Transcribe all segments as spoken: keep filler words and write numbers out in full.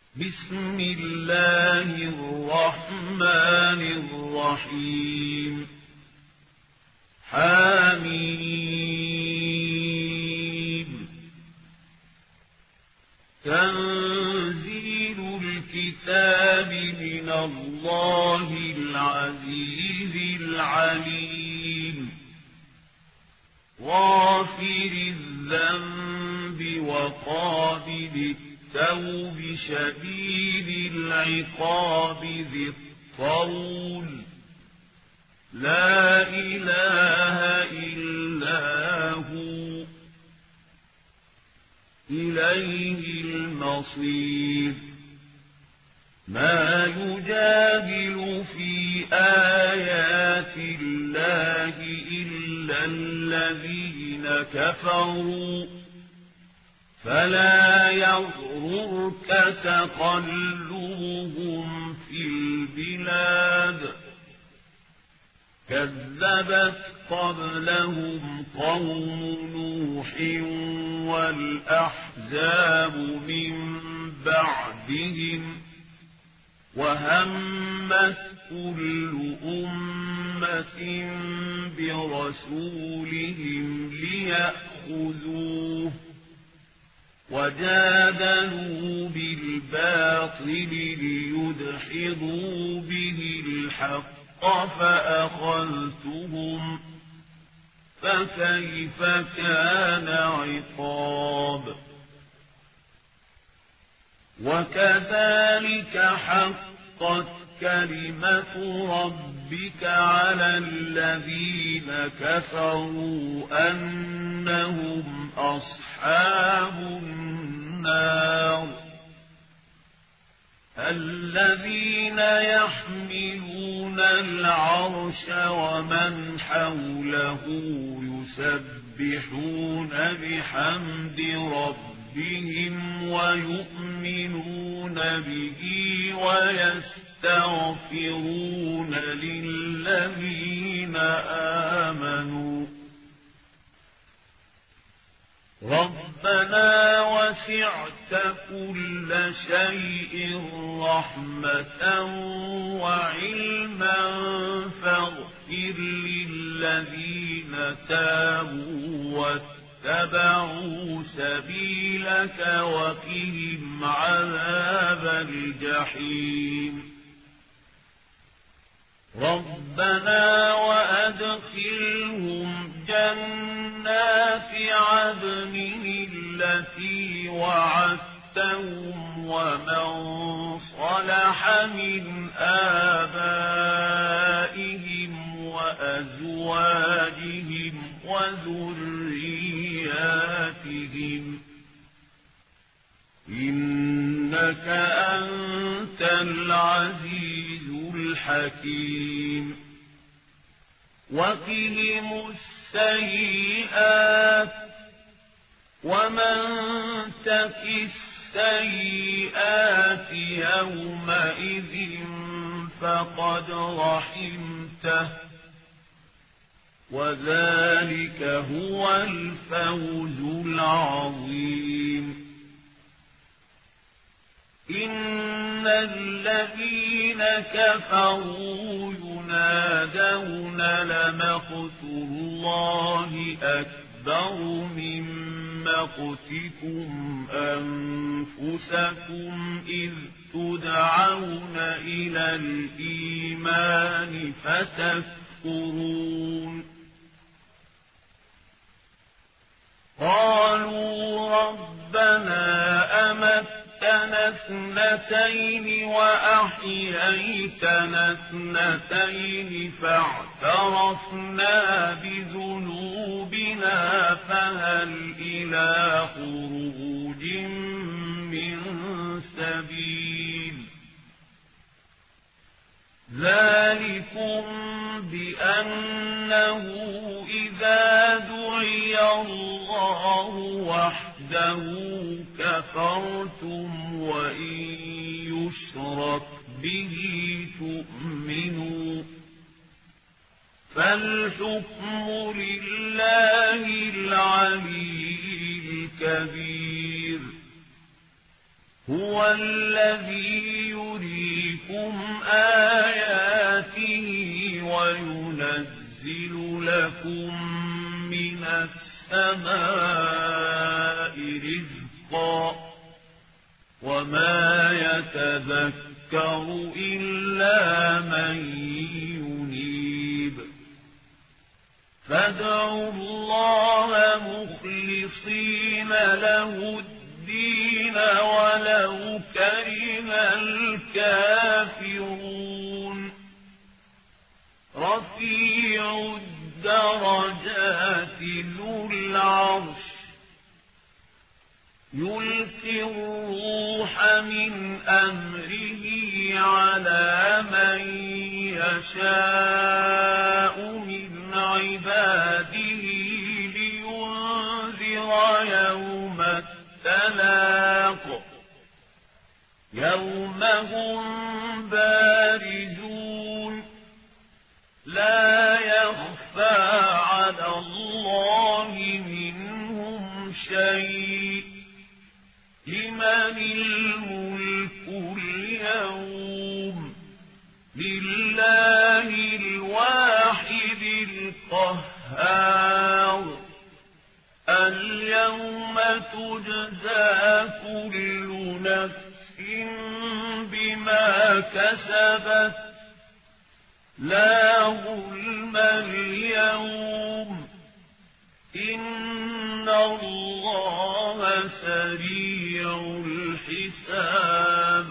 بسم الله الرحمن الرحيم حميم تنزيل الكتاب من الله العزيز العليم غافر الذنب وقابل التوب شديد العقاب ذي الطول لا إله إلا هو إليه المصير ما يجادل في آيات الله إلا الذين كفروا فلا يغررك تقلبهم في البلاد كذبت قبلهم قوم نوح والأحزاب من بعدهم وهمت كل أمة برسولهم ليأخذوه وجادلوا بالباطل ليدحضوا به الحق فأخذتهم فكيف كان عقاب وكذلك حقت كلمة ربك على الذين كفروا أنهم أصحاب النار الذين يحملون العرش ومن حوله يسبحون بحمد ربهم ويؤمنون به ويستغفرون للذين آمنوا ربنا وسعت كل شيء رحمة وعلما فاغفر للذين تابوا واتبعوا سبيلك وقهم عذاب الجحيم ربنا وأدخلهم جنات عدن التي وعدتهم ومن صلح من آبائهم وأزواجهم وذرياتهم إنك أنت العزيز الحكيم وقهم السيئات ومن تك السيئات يومئذ فقد رحمته وذلك هو الفوز العظيم إن الذين كفروا ينادون لمقت الله أكبر من مقتكم أنفسكم إذ تدعون إلى الإيمان فتكفرون قالوا ربنا أمتنا اثنتين وأحييتنا اثنتين فاعترفنا بذنوبنا فهل إلى خروج من سبيل ذلكم بأنه إذا دعي الله وحده كفرتم وإن يشرك به تؤمنوا فالحكم لله العلي الكبير هو هو الذي يريكم آياته وينزل لكم من السماء رزقا وما يتذكر إلا من ينيب فادعوا الله مخلصين له الدين ولو كره الكافرون رفيع الدرجات ذو العرش يلقي الروح من أمره على من يشاء من عباده لينذر يوم التلاق يوم هم بارزون لا يخفى على الله منهم شيء لمن الملك اليوم لله الواحد القهار اليوم تجزى كل نفس بما كسبت لا ظلم اليوم إن الله سريع الحساب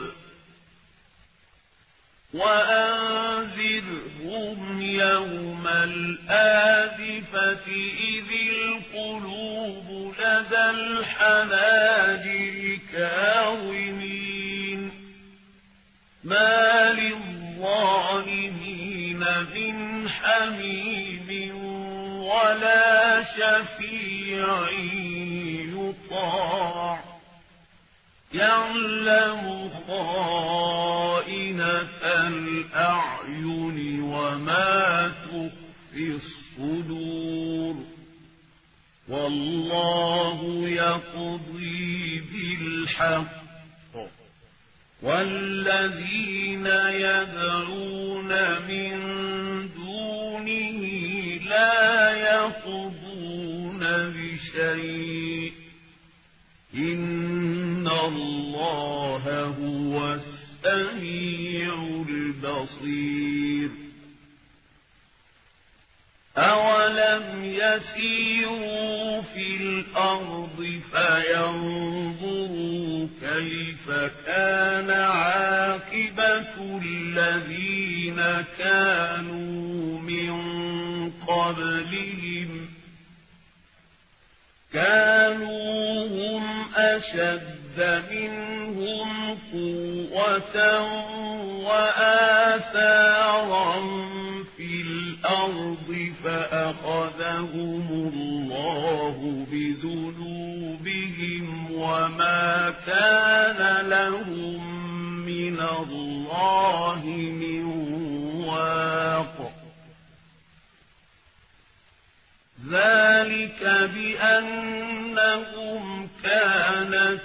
وأنذرهم يوم الآزفة إذ القلوب لدى الحناجر كاظمين ما للظالمين من حميم ولا شفيع يطاع يعلم خائنة الأعين وما تخفي الصدور والله يقضي بالحق والذين يدعون من دونه لا يقضون بشيء إن الله هو السميع البصير أولم يسيروا في الأرض فينظروا كيف كان عاقبة الذين كانوا من قبلهم كانوا هم أشد منهم قوة وآثارا في الأرض فأخذهم الله بذنوبهم وما كان لهم من الله من واق ذلك بأنهم كانت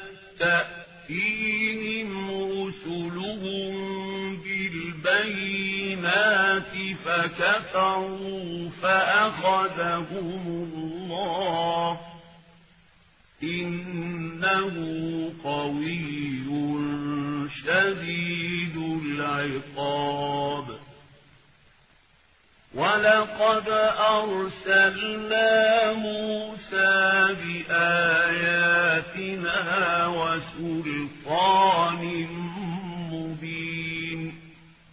تأتيهم رسلهم بالبينات فكفروا فأخذهم الله إنه قوي شديد العقاب ولقد أرسلنا موسى بآياتنا وسلطان مبين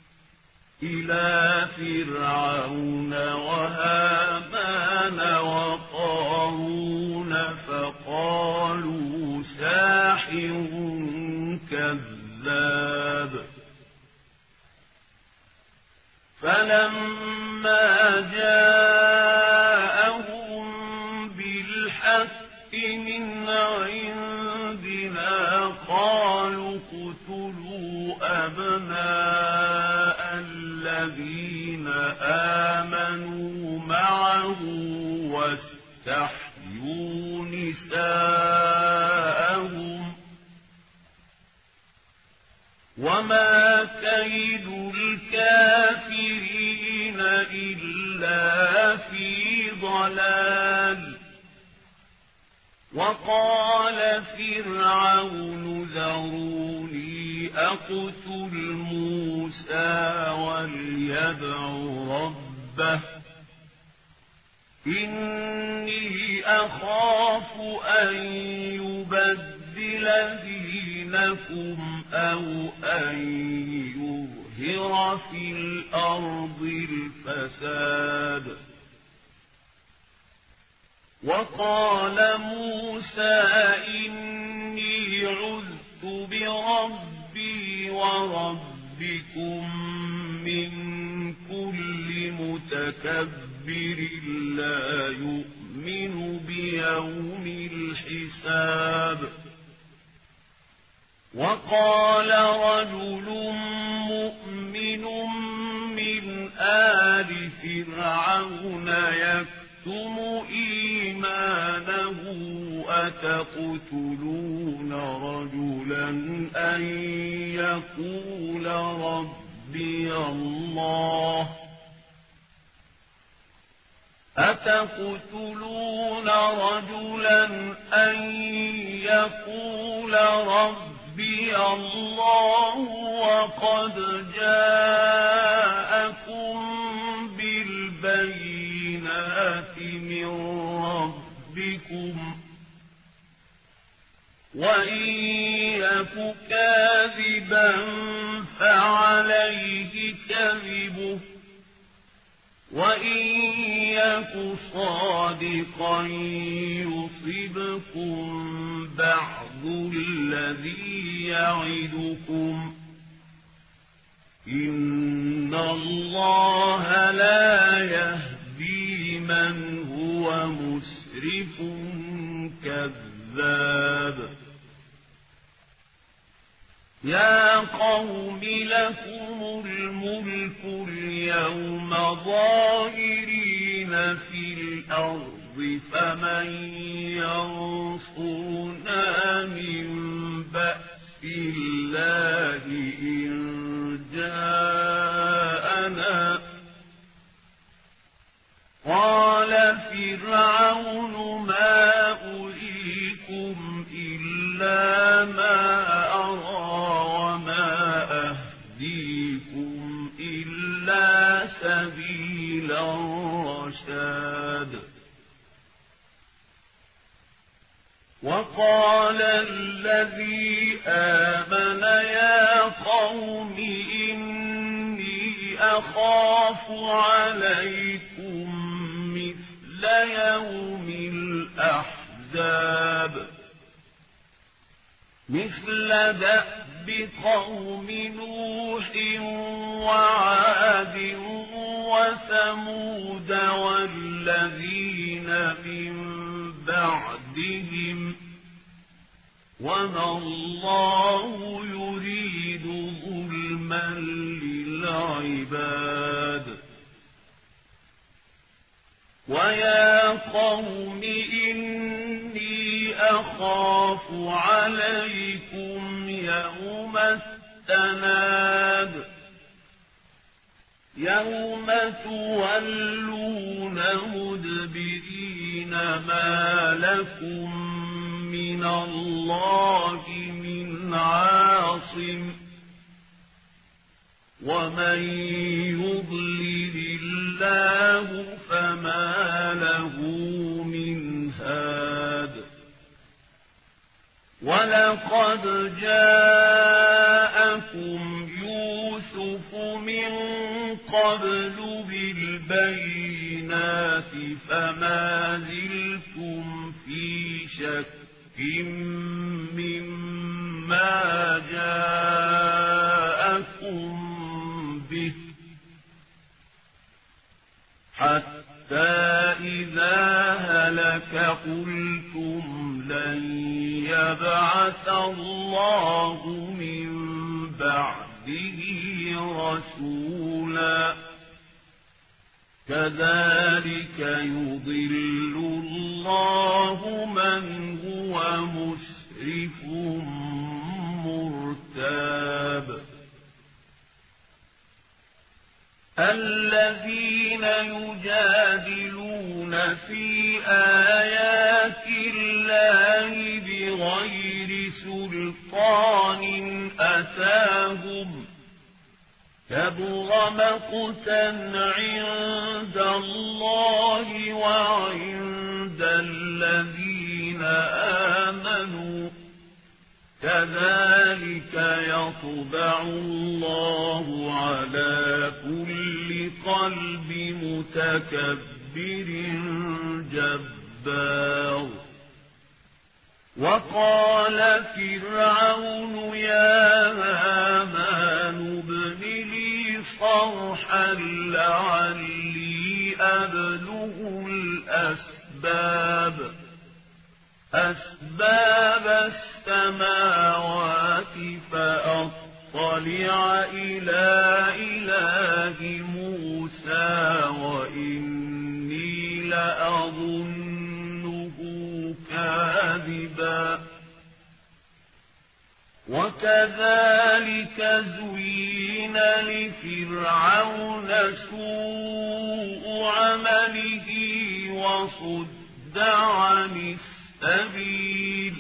إلى فرعون وهامان وقارون فقالوا ساحر كذاب فلما جاءهم بالحق من عندنا قالوا اقتلوا أبناء الذين آمنوا معه واستحيوا نساءهم وما كيد الكافرين إلا في ضلال وقال فرعون ذروني أقتل موسى وليدع ربه إني أخاف أن يبدل دينكم أو أن يظهر في الأرض الفساد وقال موسى إني عذت بربي وربكم من كل متكبر لا يؤمن بيوم الحساب وقال رجل مؤمن من آل فرعون يكتم إيمانه أتقتلون رجلا أن يقول ربي الله أتقتلون رجلا أن يقول ربي الله وقد جاءكم بالبينات من ربكم وإن يك كاذبا فعليه كذبه وإن يك صادقا يصبكم بعض الذي يعدكم إن الله لا يهدي من هو مسرف كذاب يا قوم لكم الملك اليوم ظاهرين في الأرض فمن ينصرنا من بأس الله إن جاءنا قال فرعون ما أريكم إلا ما أرى وما أهديكم إلا سبيل الرشاد وقال الذي آمن يا قوم إني أخاف عليكم مثل يوم الأحزاب مثل دأب قوم نوح وعاد وثمود والذين من بعدهم وما الله يريد ظلما للعباد ويا قوم إني أخاف عليكم يوم التناد يوم تولون مدبرين ما لكم من الله من عاصم ومن يضلل الله فما له من هاد ولقد جاءكم يوسف من قبل بالبينات فما زلتم في شك مما جاءكم به حتى إذا هلك قلتم لن يبعث الله من بعده رسولا كذلك يضل الله من هو مسرف مرتاب الكتاب الذين يجادلون في آيات الله بغير سلطان أتاهم كبر مقتا عند الله وعند الذين آمنوا كذلك يطبع الله على كل قلب متكبر جبار. وقال فرعون يا هامان ابن لي صرحا لعلي أبلغ الأسباب أسباب السماوات فأطلع إلى إله موسى وإني لأظنه كاذبا. وكذلك زين لفرعون سوء عمله وصد عن السبيل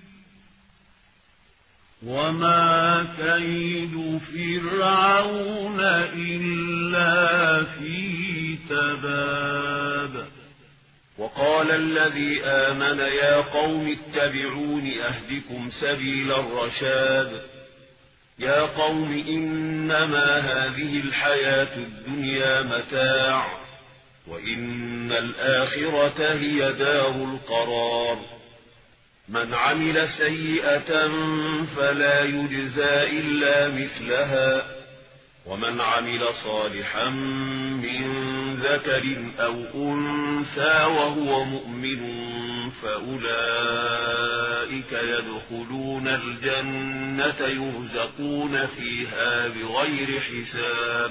وما كيد فرعون إلا في تباب. وقال الذي آمن يا قوم اتبعون أهدكم سبيل الرشاد. يا قوم إنما هذه الحياة الدنيا متاع وإن الآخرة هي دار القرار. من عمل سيئة فلا يجزى إلا مثلها ومن عمل صالحا من ذكر أو أنثى وهو مؤمن فأولئك يدخلون الجنة يرزقون فيها بغير حساب.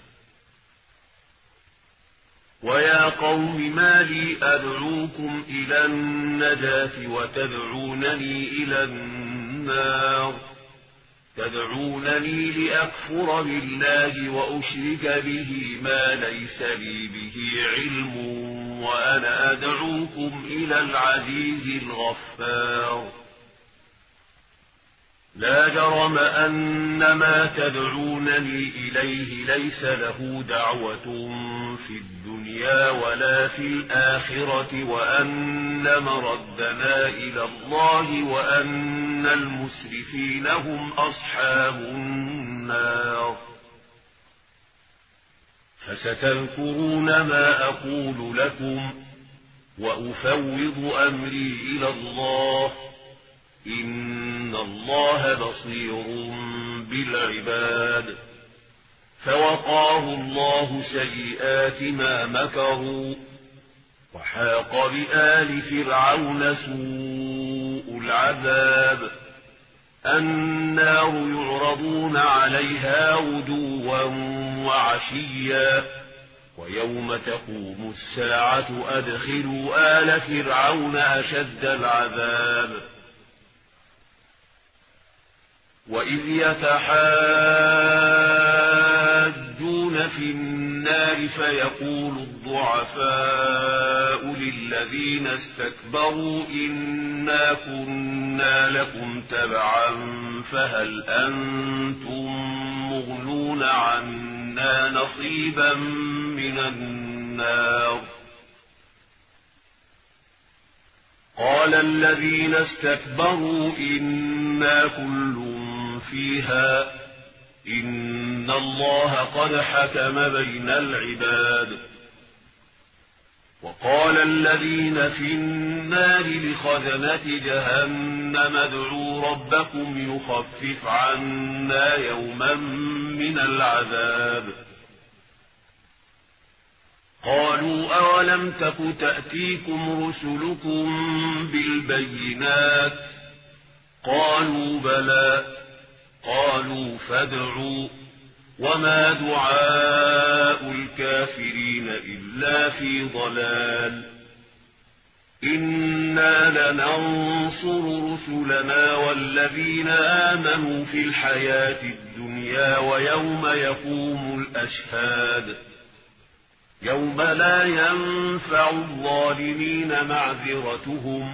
ويا قوم ما لي أدعوكم إلى النجاة وتدعونني إلى النار تدعونني لأكفر بالله وأشرك به ما ليس لي به علم وأنا أدعوكم إلى العزيز الغفار. لا جرم أن ما تدعونني إليه ليس له دعوة في الدنيا ولا في الآخرة وأن مردنا إلى الله وأن المسرفين هم أصحاب النار. فستذكرون ما أقول لكم وأفوض أمري إلى الله إن الله بصير بالعباد. فوقاه الله سيئات ما مكروا وحاق بآل فرعون سوء العذاب. النار يعرضون عليها غدوا وعشيا ويوم تقوم الساعة أدخلوا آل فرعون أشد العذاب. وإذ يتحاجون في النار فيقول الضعفاء للذين استكبروا إنا كنا لكم تبعا فهل أنتم مغنون عنا نصيبا من النار. قال الذين استكبروا إنا كل فيها إن الله قد حكم بين العباد. وقال الذين في النار لخزنة جهنم ادعوا ربكم يخفف عنا يوما من العذاب. قالوا أولم تك تأتيكم رسلكم بالبينات قالوا بلى قالوا فادعوا وما دعاء الكافرين إلا في ضلال. إنا لننصر رسلنا والذين آمنوا في الحياة الدنيا ويوم يقوم الأشهاد يوم لا ينفع الظالمين معذرتهم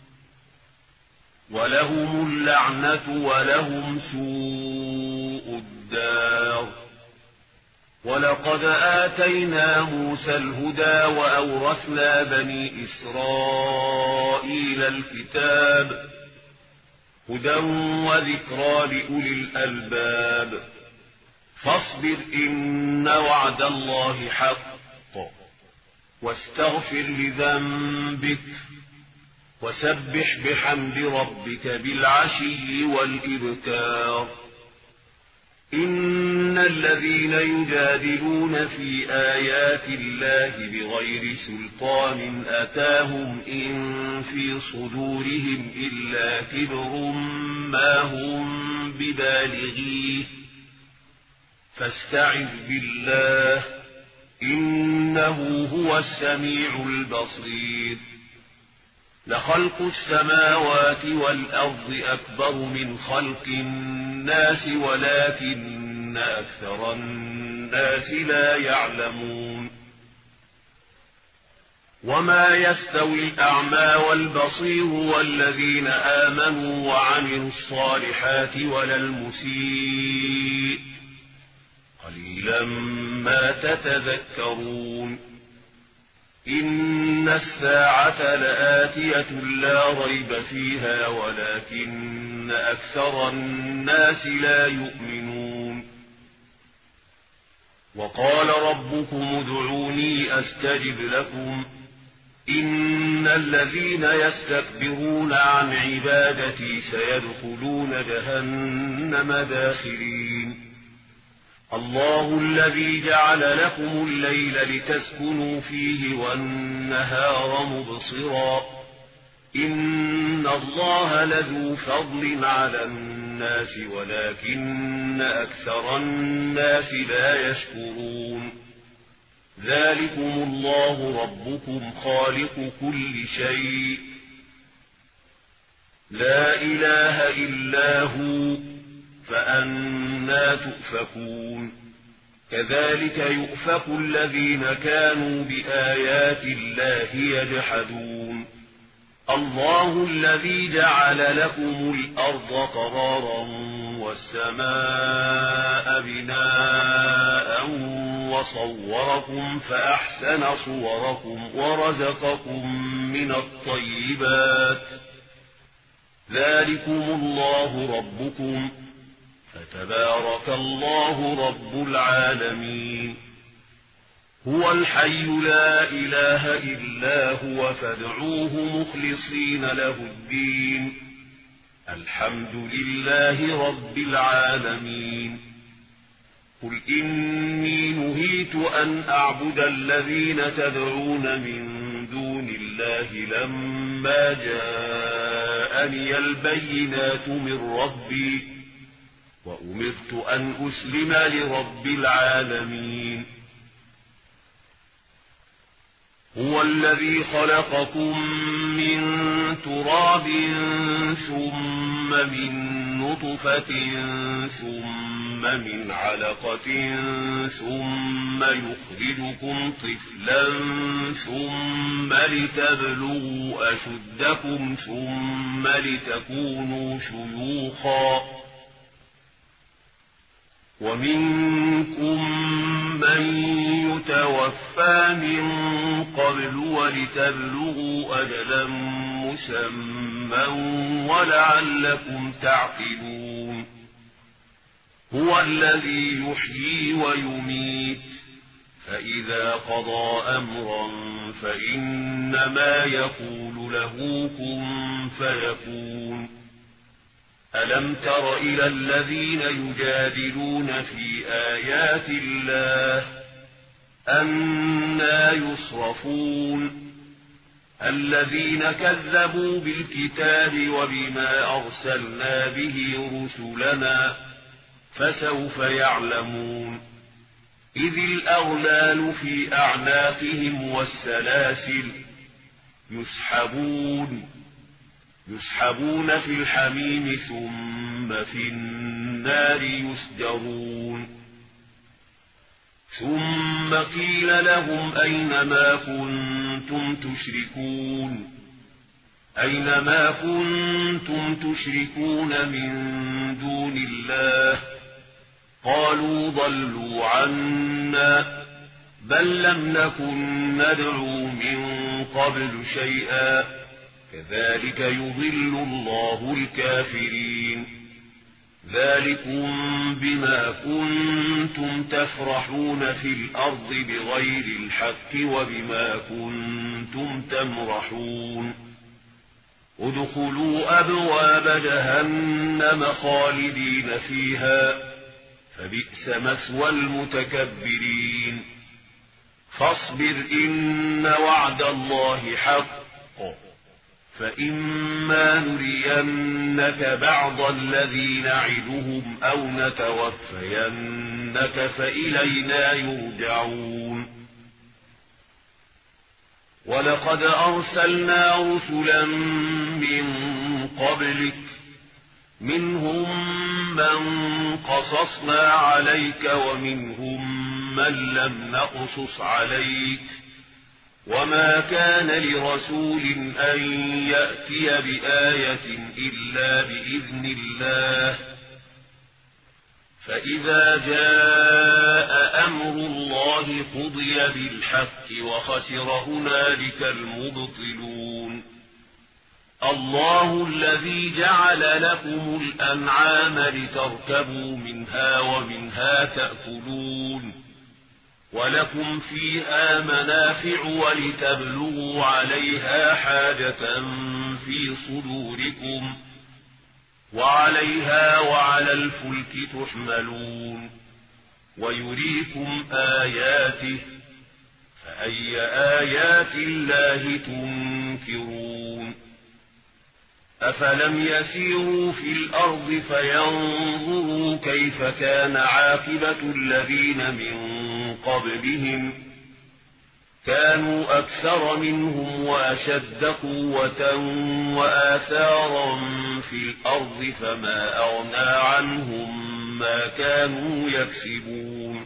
ولهم اللعنة ولهم سوء الدار. ولقد آتينا موسى الهدى وأورثنا بني إسرائيل الكتاب هدى وذكرى لأولي الألباب. فاصبر إن وعد الله حق واستغفر لذنبك وسبح بحمد ربك بالعشي والإبكار. إن الذين يجادلون في آيات الله بغير سلطان أتاهم إن في صدورهم إلا كبر ما هم ببالغيه فاستعذ بالله إنه هو السميع البصير. لخلق السماوات والأرض أكبر من خلق الناس ولكن أكثر الناس لا يعلمون. وما يستوي الأعمى والبصير والذين آمنوا وعملوا الصالحات ولا المسيء قليلا ما تتذكرون. إن الساعة لآتية لا ريب فيها ولكن أكثر الناس لا يؤمنون. وقال ربكم ادعوني أستجب لكم إن الذين يستكبرون عن عبادتي سيدخلون جهنم داخرين. الله الذي جعل لكم الليل لتسكنوا فيه والنهار مبصرا إن الله لذو فضل على الناس ولكن أكثر الناس لا يشكرون. ذلكم الله ربكم خالق كل شيء لا إله إلا هو فأنى تؤفكون. كذلك يؤفك الذين كانوا بآيات الله يجحدون. الله الذي جعل لكم الأرض قرارا والسماء بناء وصوركم فأحسن صوركم ورزقكم من الطيبات. ذلكم الله ربكم فتبارك الله رب العالمين. هو الحي لا إله إلا هو فادعوه مخلصين له الدين الحمد لله رب العالمين. قل إني نهيت أن أعبد الذين تدعون من دون الله لما جاءني البينات من ربي وأمرت أن أسلم لرب العالمين. هو الذي خلقكم من تراب ثم من نطفة ثم من علقة ثم يخرجكم طفلا ثم لتبلغوا أشدكم ثم لتكونوا شيوخا ومنكم من يتوفى من قبل ولتبلغوا أجلا مسمى ولعلكم تعقلون. هو الذي يحيي ويميت فإذا قضى أمرا فإنما يقول له كن فيكون. ألم تر إلى الذين يجادلون في آيات الله أنى يصرفون. الذين كذبوا بالكتاب وبما أرسلنا به رسلنا فسوف يعلمون. إذ الأغلال في أعناقهم والسلاسل يسحبون يسحبون في الحميم ثم في النار يسجرون ثم قيل لهم أين ما كنتم تشركون أين ما كنتم تشركون من دون الله قالوا ضلوا عنا بل لم نكن ندعو من قبل شيئا كذلك يضل الله الكافرين ذلكم بما كنتم تفرحون في الأرض بغير الحق وبما كنتم تمرحون ادخلوا أبواب جهنم خالدين فيها فبئس مثوى المتكبرين فاصبر إن وعد الله حق فإما نرينك بعض الذي نعدهم أو نتوفينك فإلينا يرجعون ولقد أرسلنا رسلا من قبلك منهم من قصصنا عليك ومنهم من لم نقصص عليك وما كان لرسول أن يأتي بآية إلا بإذن الله فإذا جاء أمر الله قضي بالحق وخسر هنالك المبطلون الله الذي جعل لكم الأنعام لتركبوا منها ومنها تأكلون ولكم فيها منافع ولتبلغوا عليها حاجة في صدوركم وعليها وعلى الفلك تحملون ويريكم آياته فأي آيات الله تنكرون أفلم يسيروا في الأرض فينظروا كيف كان عاقبة الذين من قبلهم كانوا أكثر منهم وأشد قوة وآثارا في الأرض فما أغنى عنهم ما كانوا يكسبون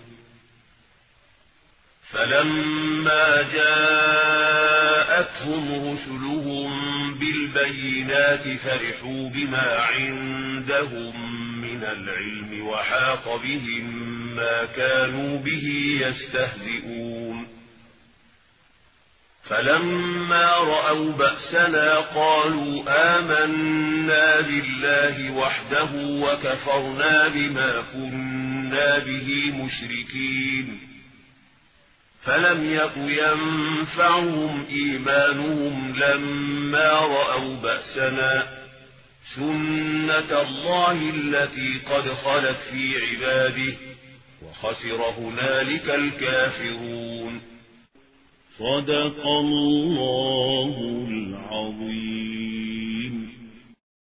فلما جاءتهم رسلهم بالبينات فرحوا بما عندهم من العلم وحاق بهم ما كانوا به يستهزئون فلما رأوا بأسنا قالوا آمنا بالله وحده وكفرنا بما كنا به مشركين فلم يك ينفعهم إيمانهم لما رأوا بأسنا سنة الله التي قد خلت في عباده وخسر هنالك الكافرون صدق الله العظيم.